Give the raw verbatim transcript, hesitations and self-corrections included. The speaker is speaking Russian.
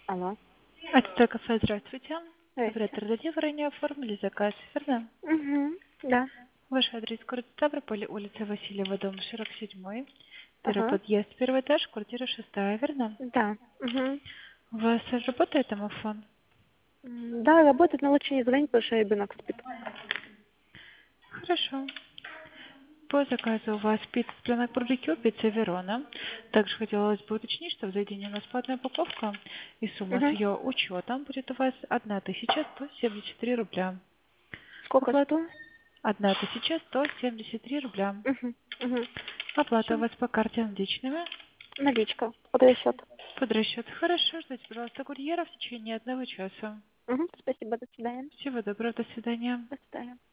Алло. Это кафе, здравствуйте. Здрасте. Оператор дадим, вы ранее оформили заказ, верно? Угу. Да. Ваш адрес город Ставрополь, улица Васильева, дом сорок семь, первый Ага. подъезд, первый этаж, квартира шестая, верно? Да. Угу. У вас работает домофон? Да, работает, но лучше не звонить, потому что ребенок спит. Хорошо. По заказу у вас пицца с барбекю, пицца Верона. Также хотелось бы уточнить, что в заведении у нас платная упаковка, и сумма с Угу. ее учетом будет у вас одна тысяча сто семьдесят три рубля. Сколько Оплата сто? одна тысяча сто семьдесят три рубля. Угу. Угу. Оплата у Все. вас по карте наличными. Наличка. Под расчет. Под расчет. Хорошо, ждите, пожалуйста, курьера в течение одного часа. Угу. Спасибо, до свидания. Всего доброго, до свидания. До свидания.